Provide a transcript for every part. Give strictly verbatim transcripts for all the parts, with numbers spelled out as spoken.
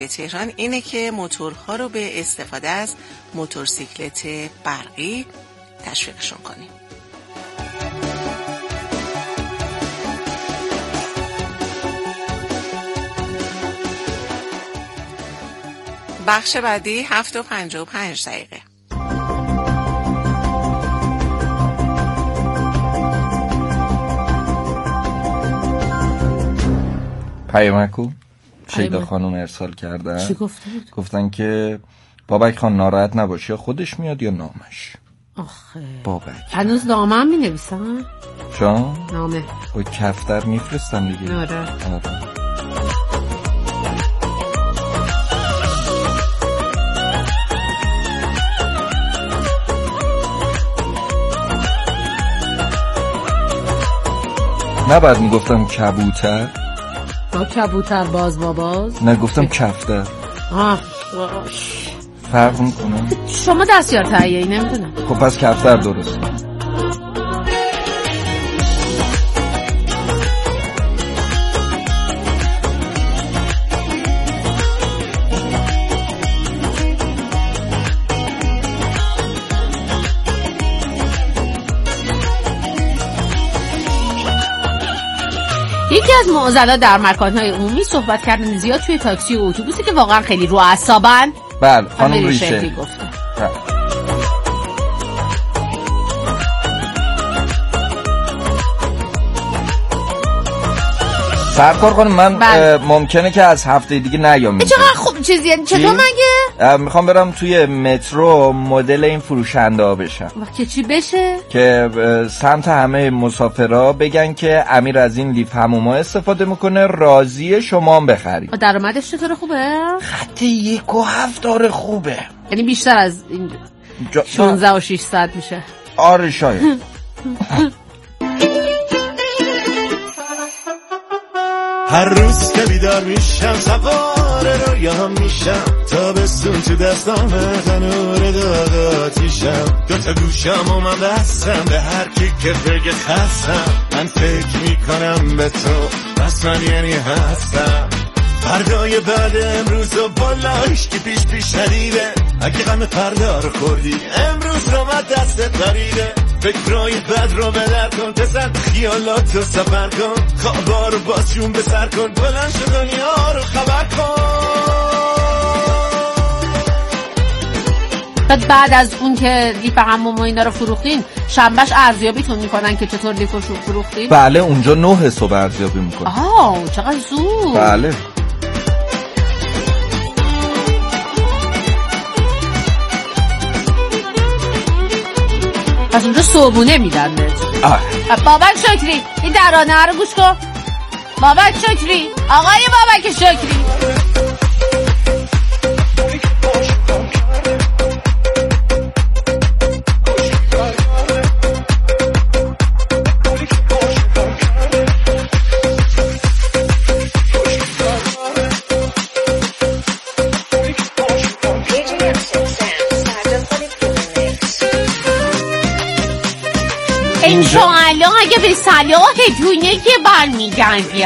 تهران اینه که موتورها رو به استفاده از موتورسیکلت برقی تشویقشون کنیم. بخش بعدی هفت و پنجاه و پنج دقیقه. پیامکو شیدا خانم ارسال کردن. چی گفته بود؟ گفتن که بابک خان ناراحت نباشه، خودش میاد یا نامش. آخه بابک هنوز نامه هم می نویسن؟ شان؟ نامه با کفتر میفرستم دیگه. آره آره. نباید میگفتم کبوتر. با کبوتر باز با باز. نه گفتم کفتر. آه فرق میکنه. شما دستیار تهیه‌ای نمیدونم. خب پس کفتر درست. یکی از معضلات در مکان‌های عمومی صحبت کردن زیاد توی تاکسی و اتوبوسی که واقعا خیلی رو اعصابن. بله خانم ریشه گفته. سرکار خانم من بله. ممکنه که از هفته دیگه نیام. چقدر خوب چیزیه. چطور مگه؟ میخوام برم توی مترو مدل این فروشنده ها بشم. که چی بشه؟ که سمت همه مسافرها بگن که امیر از این لیف حموما استفاده میکنه، راضی شما هم بخرید. درآمدش چطور خوبه؟ خط یک و هفت داره خوبه. یعنی بیشتر از این جا... شانزده و ششصد میشه. آره شاید. هر روز که بیدار میشم سوار رویام میشم، تابستون تو دستامه تنور داغ آتیشم، دوتا گوشم و من بستم به هر کی که بگه خستم، من فکر میکنم به تو بس من یعنی هستم. فردای بعد امروز و بالاش که پیش پیش ندیده، اگه غم فردا رو خوردی امروز رو من دستت بریده، فکرای بد رو بدر کن، بزن خیالات رو سفر کن، خوابا رو بازشون به سر کن، بلند شو دنیا رو خبر کن. بعد بعد از اون که لیف حموم و اینا رو فروختین، شنبهش ارزیابیتون میکنن که چطور لیف رو فروختین؟ بله اونجا نه صبح ارزیابی میکنن. آه چقدر زود. بله پس اونجا صبحونه میدن بهت. بابک شکری این درانه رو گوش کن. بابک شکری، آقای بابک شکری. انشاءالله اگه به صلاح دونه که برمیگردی.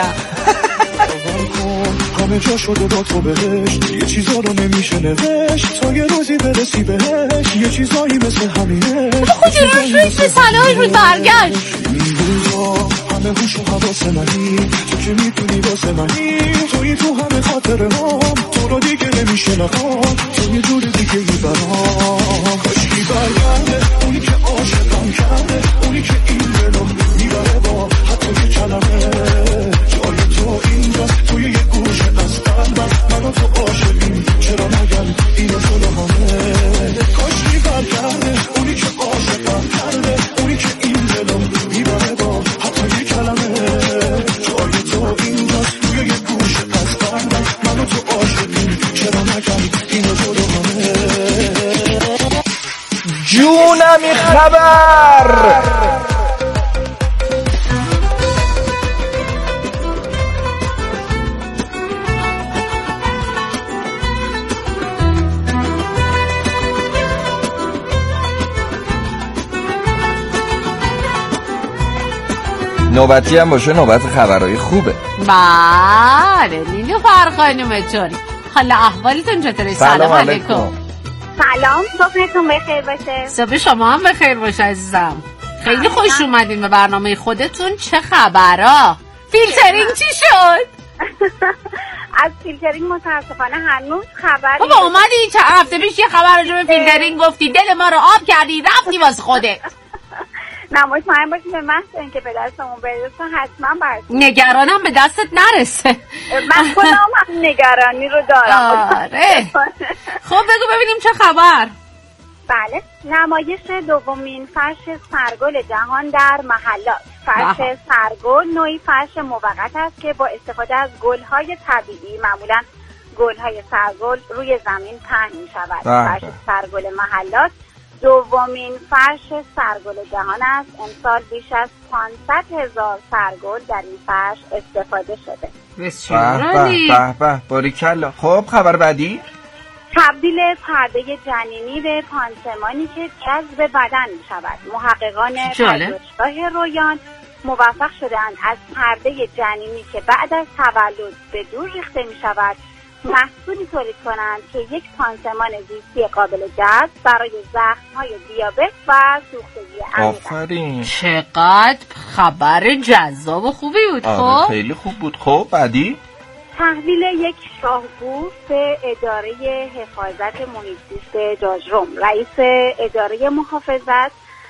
همه جا شده با تو بهش، یه چیزا رو نمیشه نوشت تا یه روزی برسی بهش، یه چیزایی مثل همینه. کجا روش به صلاح رو برگشت؟ این روزا همه هوش و حواس منی، تو که میتونی واسه منی، توی تو همه خاطره هم، تو رو دیگه نمیشه نخوام، تو یه جور دیگه ای برام. کاشکی برگرده اونی که عاشقم کرده، اونی که این دلو میبره با حتی یه کلمه، جای تو اینجاست توی یه گوشه از قلبم، من و تو عاشقیم چرا نگم اینو شده همه. کاشکی برگرده اونی که عاشقم کرده، اونی که این دلو میبره با حتی یه کلمه، جای تو اینجاست توی یه گوشه از قلبم، من و تو عاشقیم چرا نگم اینو شده همه. جونمی خبر. نوبتی هم باشه، نوبت خبرهای خوبه. بله نیلوفر خانم چاری حال احوالتون چطوره؟ سلام علیکم. سلام، صبحتون بخیر باشه. صبح شما هم بخیر باشه عزیزم. خیلی خوش اومدین به برنامه خودتون. چه خبرها؟ فیلترینگ چی شد؟ از فیلترینگ متاسفانه هنوز خبری. بابا اومدی چه هفته پیش یه خبر راجع به فیلترینگ گفتی، دل ما رو آب کردی، رفتی واسه خودت. نه مطمئن باشید به محض اینکه به دستمون برسه حتما برسه. نگرانم به دستت نرسه. من خودم هم نگرانی رو دارم. آره. خب بگو ببینیم چه خبر. بله، نمایش دومین فرش سرگل جهان در محلات. فرش سرگل نوعی فرش موقت است که با استفاده از گل‌های طبیعی، معمولاً گل‌های سرگل، روی زمین پهن می‌شود. فرش سرگل محلات دومین فرش سرگل جهان است. امسال بیش از پانصد هزار سرگل در این فرش استفاده شده. بسیار عالی. به به باریکلا. خب خبر بعدی؟ تبدیل پرده جنینی به پانسمانی که جذب بدن می شود. محققان پژوهشگاه رویان موفق شدند از پرده جنینی که بعد از تولد به دور ریخته می شود محصولی تولید کنند که یک پانسمان زیستی قابل جذب برای زخم‌های دیابت و سوختگی عمیق. آفرین. چقدر خبر جذاب و خوبی بود. آره خب خیلی خوب بود. خب بعدی؟ تحویل یک شاهبوف به اداره حفاظت محیط زیست جاجروم. رئیس اداره محافظت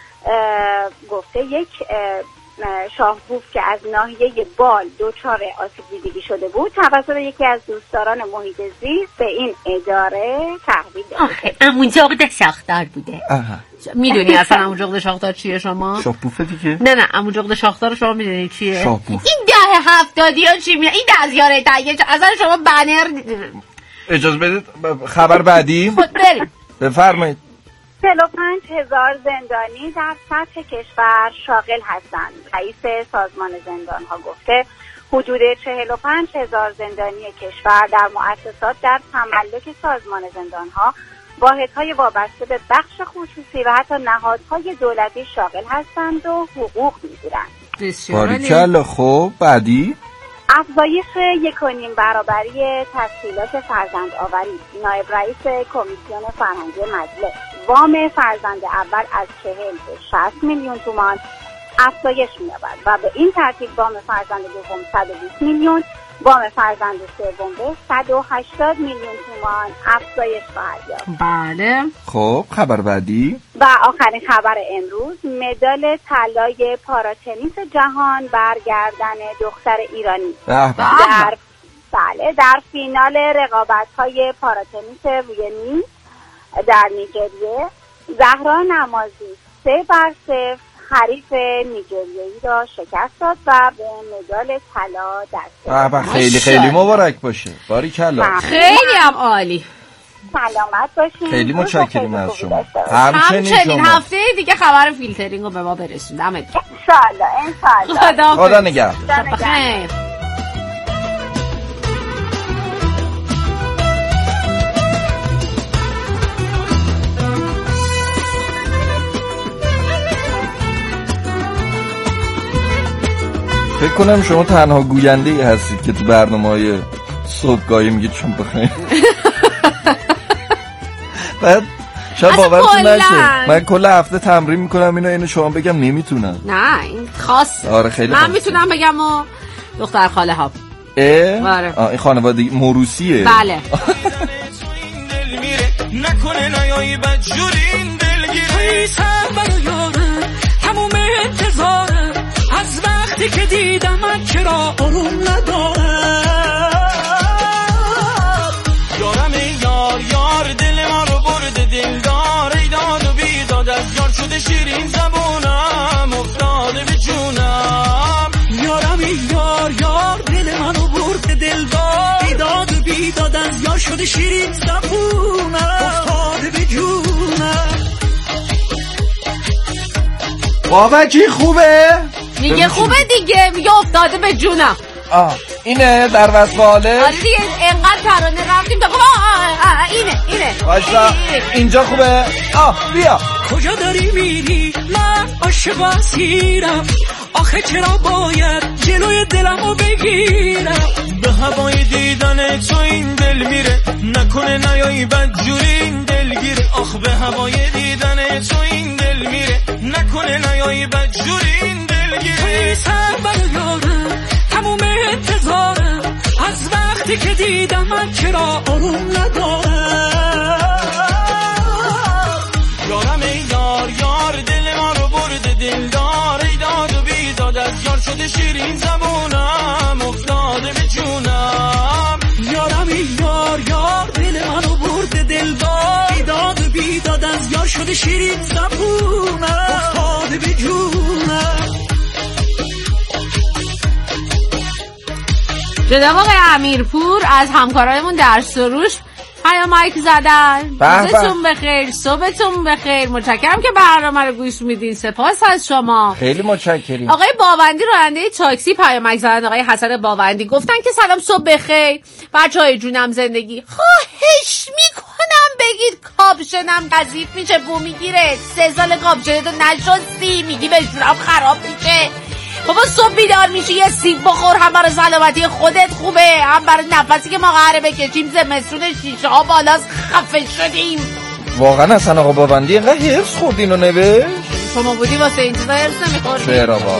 گفته یک شاهبوف که از ناحیه بال دچار آسیب دیدگی شده بود توسط یکی از دوستداران محیط زیست به این اداره تحویل داده. آخه عمو جغد شاخدار بوده. میدونی اصلا عمو جغد شاخدار چیه شما؟ شاهبوف دیگه؟ نه نه عمو جغد شاخدار رو شما میدونی چیه؟ شاهبوف. این ده هفتادی ها چی میاد؟ این دستیاره تایید اصلا شما بنر. اجازه بدید خبر بعدی؟ خود بریم. بفرمایید. چهل و پنج هزار زندانی در سطح کشور شاغل هستند. رئیس سازمان زندان‌ها گفته حدود چهل و پنج هزار زندانی کشور در مؤسسات در تملک سازمان زندان‌ها، واحدهای وابسته به بخش خصوصی و حتی نهادهای دولتی شاغل هستند و حقوق می‌گیرند. باریکلا. خب بعدی؟ افزایش یک و نیم برابری تسهیلات فرزند آوری. نایب رئیس کمیسیون فرهنگی مجلس وام فرزند اول از چهل به شصت میلیون تومان افزایش می‌یابد و به این ترتیب وام فرزند دوم صد و بیست میلیون، وام فرزند سوم به صد و هشتاد میلیون تومان افزایش خواهد یافت. بله. خب خبر بعدی؟ و آخرین خبر امروز، مدال طلای پاراتنیس جهان برگردن دختر ایرانی. به به. در بله در فینال رقابت‌های پاراتنیس روی در نیجریه زهرا نمازی سه بر صفر حریف نیجریه‌ای را شکست داد و به مدال طلا دست یافت. خیلی خیلی مبارک باشه. باریکلا. خیلی هم عالی. سلامت باشین. خیلی متشکرم از شما. همچنین هفته دیگه خبر فیلترینگ رو به ما برسوند. ان شاءالله ان شاءالله. خدا نگهدار. بخیر. فکر کنم شما تنها گوینده ای هستید که تو برنامه‌های صبحگاهی میگید چون بخیر. بعد شاید باورتون نشه من کل هفته تمرین میکنم اینو اینو شما بگم نمیتونم. نه این خاصه. آره خیلی من میتونم بگم و دختر خاله ها. اه؟ آره. این خانواده موروثیه. بله. نکنه نیایی بدجوری این دلگیره سر یاره تموم انتظاره از وقتی که دیدم من چرا آروم ندارم یارم یار یار دل ما رو برده دلدار ای داد و بیداد از یار شده شیرین زبونم افتاده به جونم یارم یار یار دل من رو برده دلدار ای داد و بیداد از یار شده شیرین زبونم افتاده به جونم. بابکی خوبه؟ میگه خوبه دیگه، میگه افتاده به جونم. آه اینه در وصف حاله؟ آره دیگه انقدر ترانه رفتیم تا آه اینه اینه باشا اینجا خوبه؟ آه بیا. کجا داری میری من عاشق اسیرم آخه آخه چرا باید جلوی دلمو بگیرم؟ به هوای دیدن تو این دل میره، نکنه نیایی بدجوری این دل گیره. آخ به هوای دیدن تو این دل میره، نکنه نیایی بدجوری این دل گیره. توی سر بر یارم تموم انتظارم، از وقتی که دیدم من چرا آروم ندارم. یارم ای یار یار دل ما رو برده دلدار، ای داد و بیداد از یار شده شیرین زبونم، افتاده به جونم. یارم ای یار یار دل ما رو برده دلدار، ای داد و بیداد از یار شده شیرین زبونم، افتاده به جونم. جناب آقای امیرپور از همکارایمون در سروش پیام مایک زدن. روزتون بخیر، صبحتون بخیر، متشکرم که برنامه رو گوش میدین، سپاس از شما، خیلی متشکریم. آقای باوندی راننده تاکسی پیام مایک زدن. آقای حسن باوندی گفتن که سلام صبح بخیر بچهای جونم زندگی، خواهش میکنم بگید کاپشنم گزیف میشه بو میگیره، سه سال کاپشنتو نشستی میگی به جونم خراب میشه. بابا صبح بیدار میشی یه سیب بخور، هم برای سلامتی خودت خوبه، هم برای نفسی که ما قراره بکشیم زمستون شیشه ها بالاست خفه شدیم. واقعا اصلا آقا باوندی اینقدر حرص خورد اینو نوشت؟ شما بودی واسه این چیزا حرص نمیخوردی؟ چرا با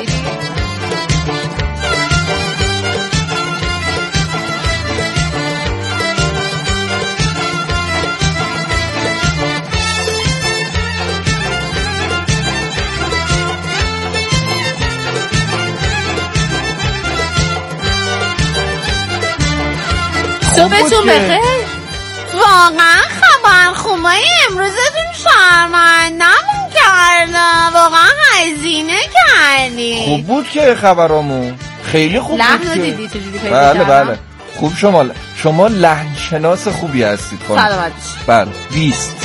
صبحتون بخیر. واقعا خبر خوبای امروزتون شرمندمون کردم، واقعا هزینه کردیم. خوب بود که خبرامون خیلی خوب بود که دیدی چجوری پیدا بله کردم؟ بله خوب. شما شما لحن شناس خوبی هستید خانم. سلامت باشید. بله بیست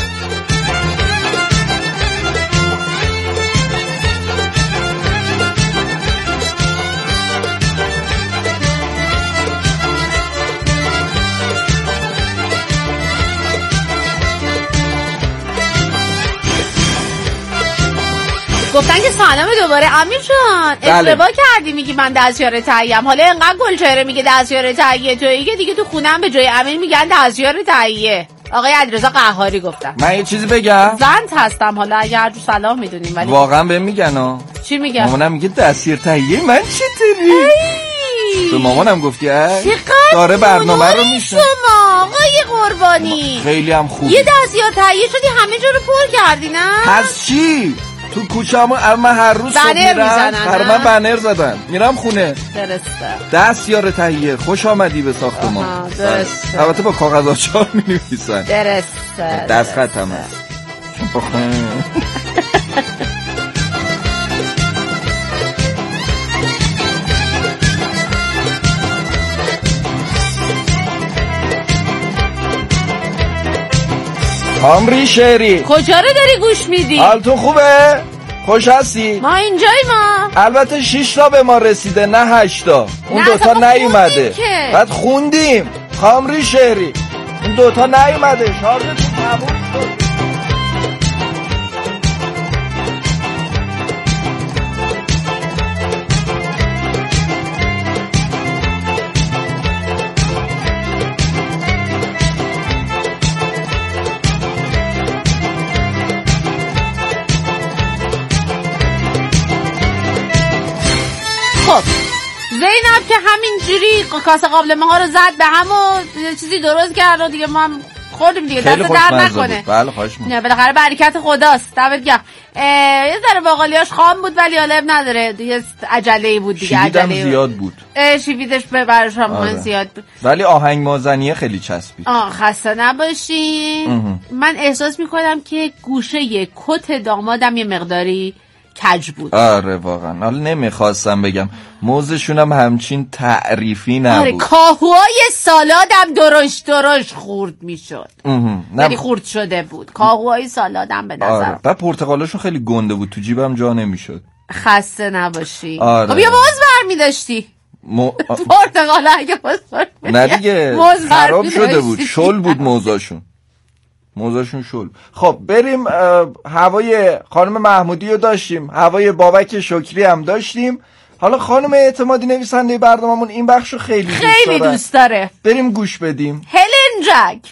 گفتن که سلام دوباره امیر جان، اشتباه کردی میگی من دستیار تهیه‌ام. حالا انقدر گلچهره میگه دستیار تهیه، تویی که دیگه تو خونم به جای امیر میگن دستیار تهیه. آقای علیرضا قهاری گفتن. من یه چیزی بگم؟ زنت هستم حالا اگه هر جو سلام میدونیم، ولی واقعا بهم میگن ها. چی میگن؟ مامانم میگه دستیار تهیه من چطوری؟ به مامانم گفتی اه؟ داره برنامه رو میشه. شما آقای قربانی خیلی هم خوب. یه دستیار تهیه شدی همه جا رو پر کردی نه؟ پس چی؟ تو کوچه‌مون من هر روز صبح میرم هر من بنر زدن میرم خونه. درسته. دستیار تهیه خوش آمدی به ساختمان. درسته. البته با کاغذ آچار می‌نویسن. درسته. دست خطم هست. کامری شهری کجا رو داری گوش میدی؟ حالتون خوبه؟ خوش هستی؟ ما اینجای ما البته شش تا به ما رسیده نه هشت تا. اون دوتا نیومده. بعد خوندیم کامری شهری اون دوتا نیومده. شارژتون تموم شد. زینب که همینجوری کاسه قابلمه ها رو زد به هم و چیزی درست کرد و دیگه ما هم خوردیم دیگه، دست در نکنه. بله خواهش می‌کنم. نه بالاخره برکت خداست. دمت گرم. یه ذره باقالیاش خام بود ولی حالا نداره دیگه، عجله‌ای بود دیگه. عجله زیاد بود. شیویدش به براش هم آره. زیاد بود ولی آهنگ مازنیه خیلی چسبید. آه خسته نباشین. من احساس میکنم که گوشه کت دامادم یه مقداری کج بود. آره واقعا. حالا نمیخواستم بگم موزشون هم همچین تعریفی نبود. آره کاهوهای سالادم درش درش خورد میشد. ولی خورد شده بود کاهوهای سالادم به نظر. آره. و پرتقالاشون خیلی گنده بود تو جیبم جا نمیشد. خسته نباشی. آره. خب یه موز برمی داشتی مو... پرتقال اگه موز برمی نه دیگه خراب شده بود. شل بود موزاشون موزاشون شل. خب بریم. هوای خانم محمودی رو داشتیم، هوای بابک شکری هم داشتیم حالا خانم اعتمادی نویسنده برنامه‌مون این بخشو خیلی دوست داره. خیلی دوست داره. بریم گوش بدیم. هلن جک.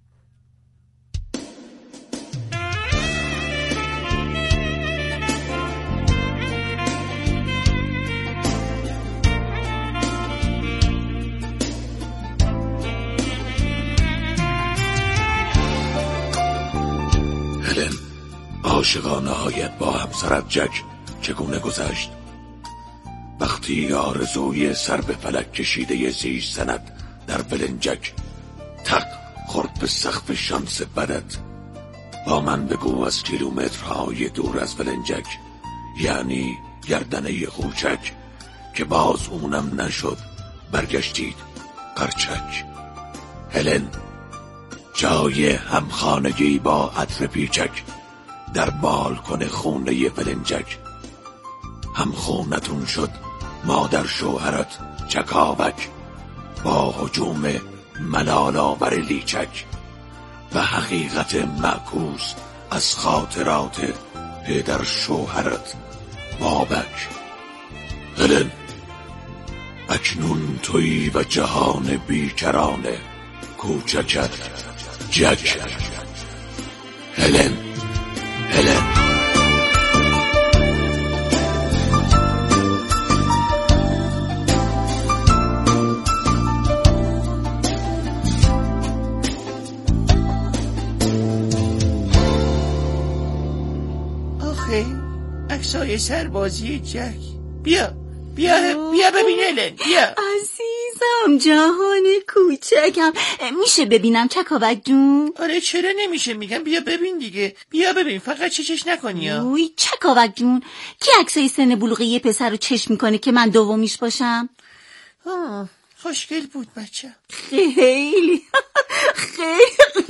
هلن، عاشقانه هایت با همسرت جک چگونه گذشت؟ وقتی آرزوی سر به فلک کشیده زیست سند در ولنجک تق خورد به سقف شانس بدت، با من بگو از کیلومترهای دور از ولنجک، یعنی گردنه خوچک، که باز اونم نشد برگشتید قرچک. هلن، جای همخانگی با عطر پیچک در بالکن خونه ولنجک، هم خونتون شد مادر شوهرت چکاوک، با هجوم ملال آور لیچک و حقیقت معکوس از خاطرات پدر شوهرت بابک. هلن، اکنون تویی و جهان بیکران کوچکت جک. هلن، هلن. آخه عکسای سربازی جک. بیا بیا بیا ببین هلن، بیا. عزیزم، جهان کوچکم، میشه ببینم چکاوک جون؟ آره چرا نمیشه، میگم بیا ببین دیگه، بیا ببین، فقط چشش نکنی ها. اوی چکاوک جون، کی عکسای سن بلوغی یه پسر رو چشم میکنه که من دومیش باشم؟ آه خوشگل بود بچه. خیلی خیلی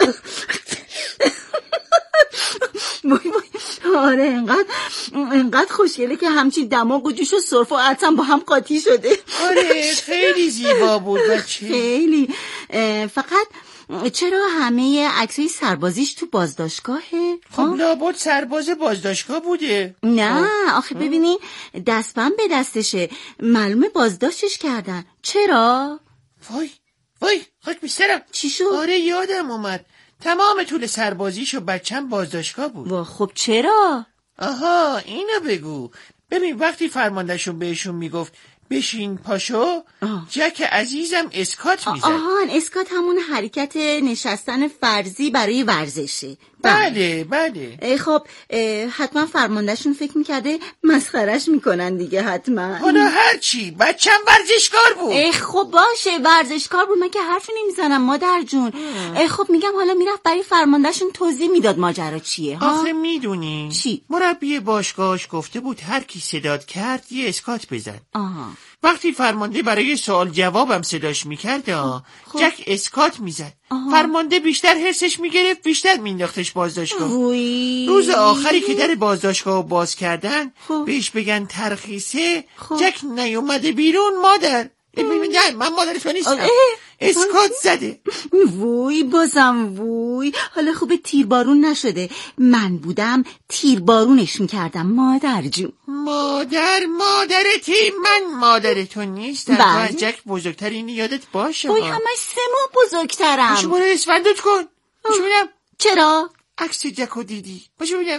وای وای، آره انقدر انقدر خوشگله که همچین دماغ و جوش و سرف و عطم با هم قاطی شده. آره خیلی زیبا بود بچه. خیلی. فقط چرا همه عکسای سربازیش تو بازداشتگاهه؟ خب لابد سرباز بازداشتگاه بوده. نه آخه ببینی دستبند به دستشه، معلومه بازداشتش کردن. چرا؟ وای وای خاک بیسترم. چی شد؟ آره یادم اومد، تمام طول سربازیشو بچم بازداشتگاه بود. وا خب چرا؟ آها اینو بگو. ببین وقتی فرماندهشون بهشون میگفت بشین پاشو، آه. جک عزیزم اسکات میزد. آهان اسکات همون حرکت نشستن فرضی برای ورزشه. بله بله. خب حتما فرماندهشون فکر میکرده مسخرش میکنن دیگه حتما. حالا هرچی بچم ورزشکار بود. خب باشه ورزشکار بود، من که حرفی نمیزنم مادر جون. خب میگم حالا میرفت برای فرماندهشون توضیح میداد ماجرا چیه ها؟ آخه میدونی چی؟ مربی باشگاهش گفته بود هر کی صدات کرد یه اسکات بزن. آها. وقتی فرمانده برای سوال جوابم صداش میکرد خب. جک اسکات میزد. فرمانده بیشتر حرسش میگرفت، بیشتر مینداختش بازداشتگاه. روز آخری که در بازداشتگاه باز کردن خب. بهش بگن ترخیصه خب. جک نیومده بیرون. مادر نه من مادر تو نیستم، اسکات زده. ووی بازم ووی. حالا خوبه تیربارون نشده، من بودم تیربارونش میکردم مادر جون. مادر مادرتی، من مادر تو نیستم. تو از جک بزرگترین یادت باشه. وای همش سه ماه بزرگترم. باشو برو اسفندت کن. باشو بینم. چرا؟ عکس جکو دیدی. باشو بینم.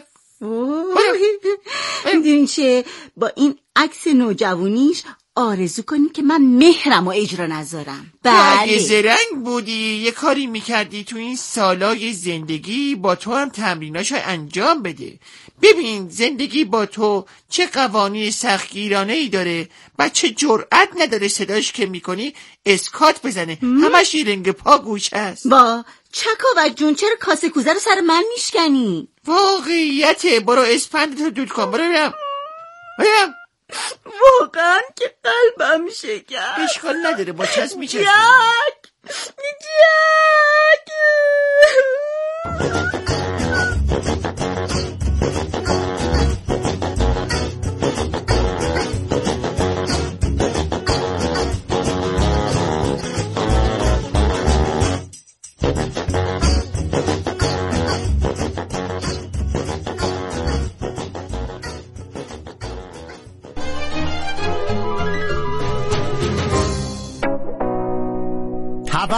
میدونین چه، با این عکس نوجوانیش آرزو کنی که من مهرم و اجرا نذارم. بله زرنگ بودی، یه کاری میکردی تو این سالای زندگی با تو هم تمریناشو انجام بده. ببین زندگی با تو چه قوانین سختگیرانه‌ای داره، بچه جرأت نداره صداش که میکنی اسکات بزنه. همش یه رنگ پا گوشه است. با چکاوک جون چرا کاسه کوزه رو سر من میشکنی؟ واقعیته. برو اسپندتو دود کن. برو برم برم. واقعا که قلبم شکست. اشکال نداره با چسب میچسبی. جک جک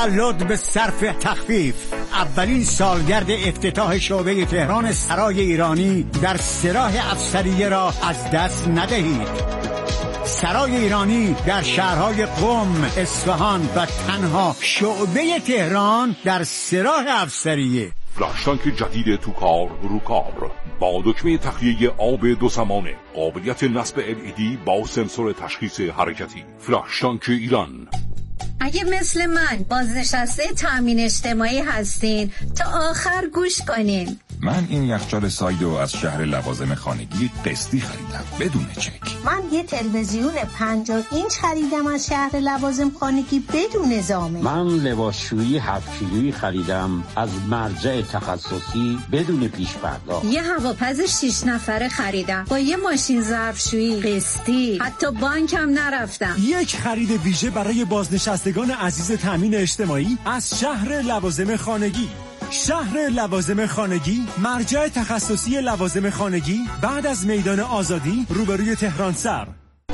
تولد به صرف تخفیف. اولین سالگرد افتتاح شعبه تهران سرای ایرانی در سراح افسریه را از دست ندهید. سرای ایرانی در شهرهای قم، اصفهان و تنها شعبه تهران در سراح افسریه. فلاش تانک جدید تو کار رو کار با دکمه تخلیه آب دو زمانه، قابلیت نصب ال ای دی با سنسور تشخیص حرکتی. فلاش تانک ایران. اگه مثل من بازنشسته تامین اجتماعی هستین تا آخر گوش کنین. من این یخچال سایدو از شهر لوازم خانگی قسطی خریدم بدون چک. من یه تلویزیون پنجاه اینچ خریدم از شهر لوازم خانگی بدون ضامن. من لباسشویی هفت کیلویی خریدم از مرجع تخصصی بدون پیش پرداخت. یه هواپز شش نفره خریدم با یه ماشین ظرفشویی قسطی، حتی بانکم نرفتم. یک خرید ویژه برای بازنشستگان عزیز تامین اجتماعی از شهر لوازم خانگی. شهر لوازم خانگی، مرجع تخصصی لوازم خانگی، بعد از میدان آزادی روبروی تهران سر.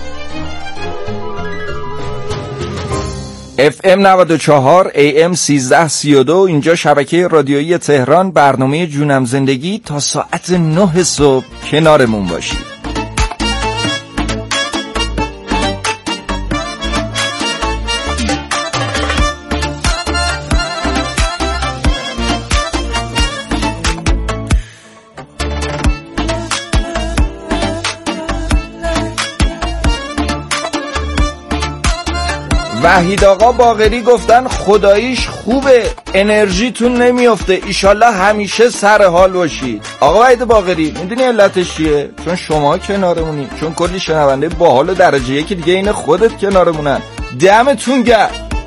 اف ام نود و چهار ای ام سیزده سی و دو اینجا شبکه رادیویی تهران. برنامه جونم زندگی تا ساعت نه صبح کنارمون باشید. وحید آقا باقری گفتن خداییش خوبه، انرژیتون نمیفته، ایشالله همیشه سر حال باشید. آقا وحید باقری میدونی علتش چیه؟ چون شما کنارمونی، چون کلی شنونده باحال و درجه یکی دیگه این خودت کنارمونن. دمتون گرم.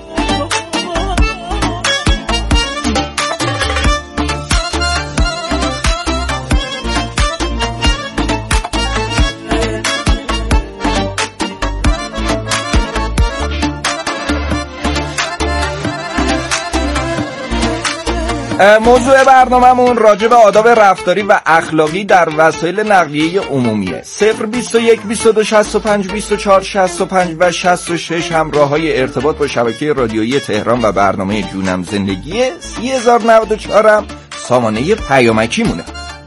موضوع برنامه‌مون راجع به آداب رفتاری و اخلاقی در وسایل نقلیه عمومیه. صفر بیست و یک بیست و دو شصت و پنج بیست و چهار شصت و پنج و شصت و شش هم راه‌های ارتباط با شبکه رادیویی تهران و برنامه جونم زندگی. سی هزار و نود و چهار هم سامانه پیامکی مونه.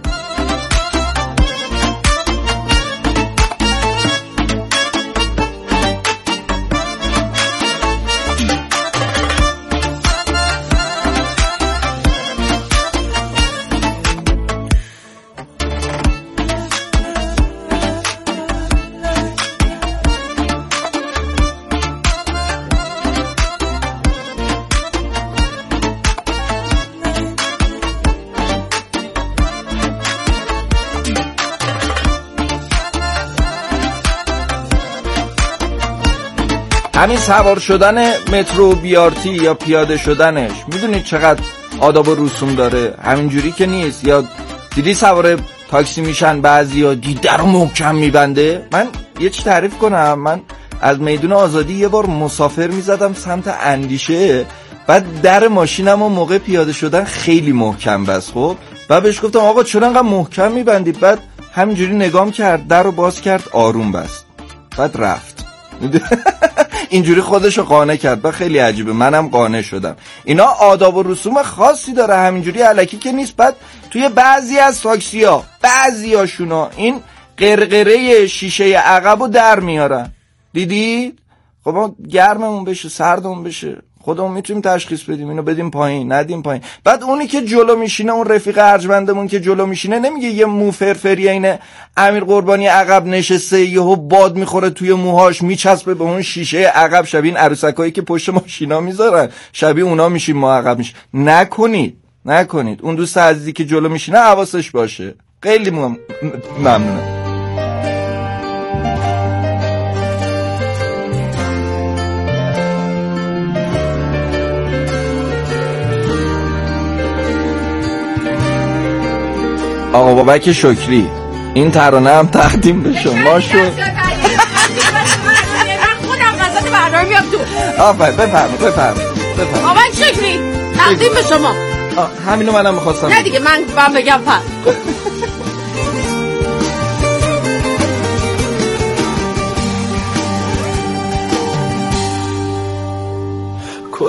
همین سوار شدن مترو بیارتی یا پیاده شدنش میدونید چقدر آداب و رسوم داره؟ همینجوری که نیست. یا دیدی سوار تاکسی میشن بعضیا دیده رو محکم میبنده. من یه چی تعریف کنم، من از میدون آزادی یه بار مسافر میزدم سمت اندیشه، بعد در ماشینم و موقع پیاده شدن خیلی محکم بست. خب بعد بهش گفتم آقا چرا انقدر محکم میبندی؟ بعد همینجوری نگام کرد، در رو باز کرد، آروم بست، بعد رفت. اینجوری خودشو قانع کرد و خیلی عجیبه. منم قانع شدم. اینا آداب و رسوم خاصی داره، همینجوری الکی که نیست. بعد توی بعضی از تاکسی‌ها بعضیاشونا این قرقره شیشه عقبو در میارن. دیدید؟ خب ما گرممون بشه سردمون بشه خودمون میتونیم تشخیص بدیم، اینو بدیم پایین ندیم پایین. بعد اونی که جلو میشینه، اون رفیق ارجمندمون که جلو میشینه، نمیگه یه مو فرفریه اینه امیر قربانی عقب نشسته یهو باد میخوره توی موهاش میچسبه به اون شیشه عقب، شبیه این عروسکایی که پشت ماشینا میذارن، شبیه اونا میشیم ما عقب میشیم. نکنید نکنید. اون دوست عزیزی که جلو میشینه حواسش باشه. خیلی مم... ممنونم. آقا بابک شکری این ترانه هم تقدیم به شما شد. من خودم وسط برنامه میام تو. آفرین، بفرمایید بفرمایید بفرمایید. بابک شکری تقدیم به شما. همینو منم می‌خواستم. نه دیگه من من بگم پر.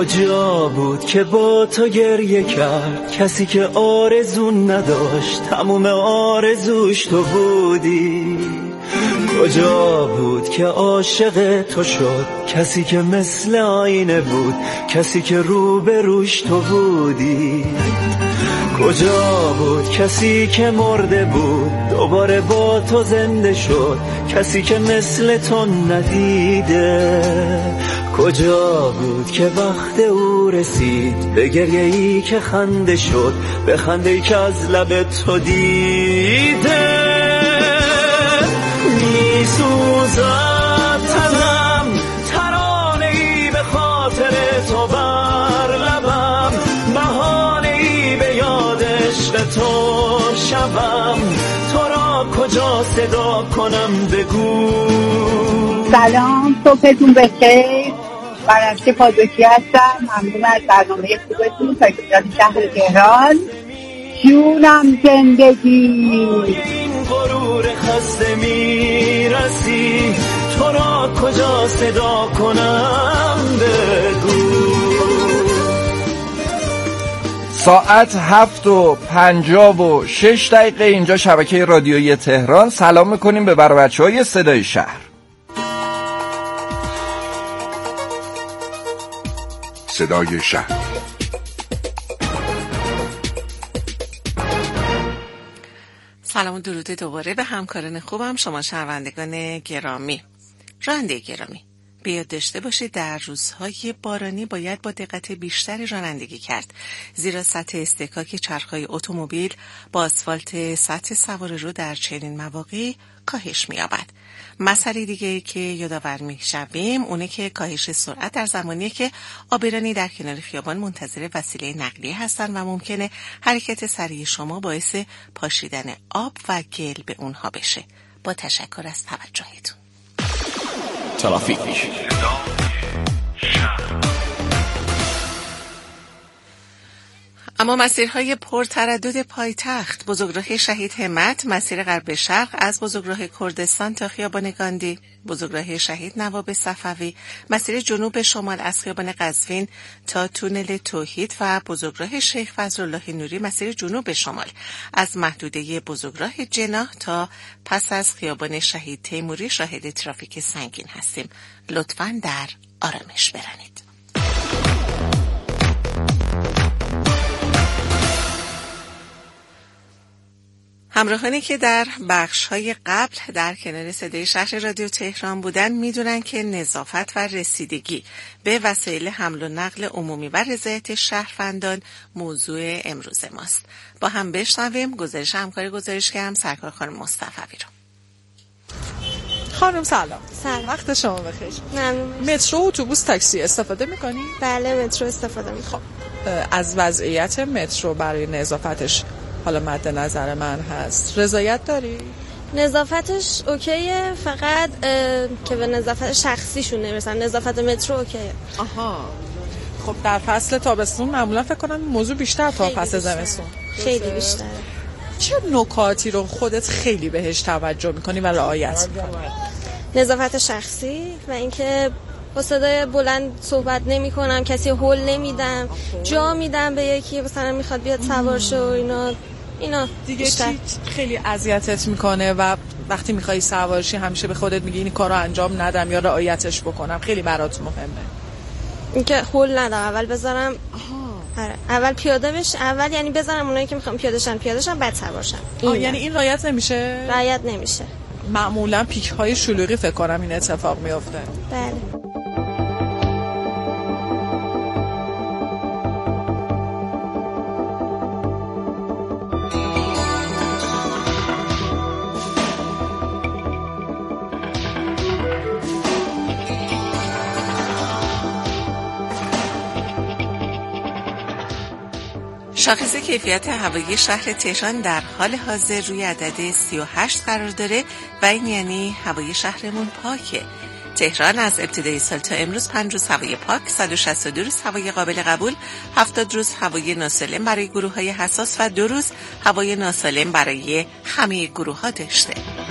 کجا بود که با تو گریه کرد کسی که آرزو نداشت تموم آرزوش تو بودی؟ کجا بود که عاشق تو شد کسی که مثل آینه بود کسی که روبروش تو بودی؟ کجا بود کسی که مرده بود دوباره با تو زنده شد کسی که مثل تو ندیده؟ کجا بود که وقت او رسید به گریه ای که خنده شد به خنده ای که از لب تو دیده؟ می سوزد تنم ترانه ای به خاطر تو بر لبم بهانه ای به یاد عشق تو شبم تو را کجا صدا کنم بگو؟ سلام، صبحتون بخیر. برنامه پادوکی هستم. ممنون از برنامه خوبتون. تاکسیات شهر تهران. جونم زندگی این غرور خسته میرسی تو را کجا صدا کنم بگو؟ ساعت هفت و پنجاه و شش دقیقه اینجا شبکه رادیویی تهران. سلام میکنیم به بر بچه های صدای شهر. صدای شهر. سلام و درود دوباره به همکاران خوبم، شما شنوندگان گرامی. راننده گرامی، بیاد داشته باشید در روزهای بارانی باید با دقت بیشتری رانندگی کرد، زیرا سطح اصطکاک چرخهای اتومبیل با آسفالت سطح سواره رو در چنین مواقعی کاهش می‌یابد. مسئله دیگه‌ای که یادآور می‌شویم اونه که کاهش سرعت در زمانیه که عابرانی در کنار خیابان منتظر وسیله نقلیه هستن و ممکنه حرکت سریع شما باعث پاشیدن آب و گل به اونها بشه. با تشکر از توجهتون. ترافیک. اما مسیرهای پرتردد پایتخت: بزرگراه شهید همت مسیر غرب شرق از بزرگراه کردستان تا خیابان گاندی، بزرگراه شهید نواب صفوی مسیر جنوب شمال از خیابان قزوین تا تونل توحید و بزرگراه شیخ فضلالله نوری مسیر جنوب شمال از محدوده بزرگراه جناح تا پس از خیابان شهید تیموری شاهد ترافیک سنگین هستیم. لطفاً در آرامش برانید. همراهانی که در بخش‌های قبل در کنار صدای شهر رادیو تهران بودن میدونن که نظافت و رسیدگی به وسایل حمل و نقل عمومی و رضایت شهروندان موضوع امروز ماست. با هم بشنویم گزارش همکار گزارشگرم سرکار خانم مصطفی رو. خانم سلام. سلام. وقت شما بخیر. ممنون. مترو، اتوبوس، تاکسی استفاده می‌کنی؟ بله، مترو استفاده می‌کنم. از وضعیت مترو برای نظافتش حالا مد نظر من هست، رضایت داری؟ نظافتش اوکیه، فقط که به نظافت شخصیشون نمیرسن. نظافت مترو اوکیه. آها. خب در فصل تابستون معمولا فکر کنم موضوع بیشتر تا فصل زمستون. خیلی بیشتره. چه نکاتی رو خودت خیلی بهش توجه میکنی و رعایت میکنی؟ نظافت شخصی و اینکه با صدای بلند صحبت نمی کنم، کسی هول نمیدم، جا میدم به یکی مثلا میخواد بیاد سوار شه و اینا اینا دیگه. چی خیلی اذیتت میکنه و وقتی میخوای سوار شی همیشه به خودت میگی این کارو انجام ندم یا رعایتش بکنم؟ خیلی برات مهمه اینکه هول ندم، اول بذارم آره. اول پیاده بش، اول یعنی بذارم اونایی که میخوام پیاده شن پیاده شن بعد سوار شن. یعنی این رعایت نمیشه؟ رعایت نمیشه. معمولا پیک های شلوغی فکر کنم این اتفاق میفته. بله. شاخص کیفیت هوایی شهر تهران در حال حاضر روی عدد سی و هشت قرار داره و این یعنی هوای شهرمون پاکه. تهران از ابتدای سال تا امروز پنج روز هوای پاک، صد و شصت و دو روز هوای قابل قبول، هفتاد روز هوای ناسالم برای گروه‌های حساس و دو روز هوای ناسالم برای همه گروه‌ها داشته.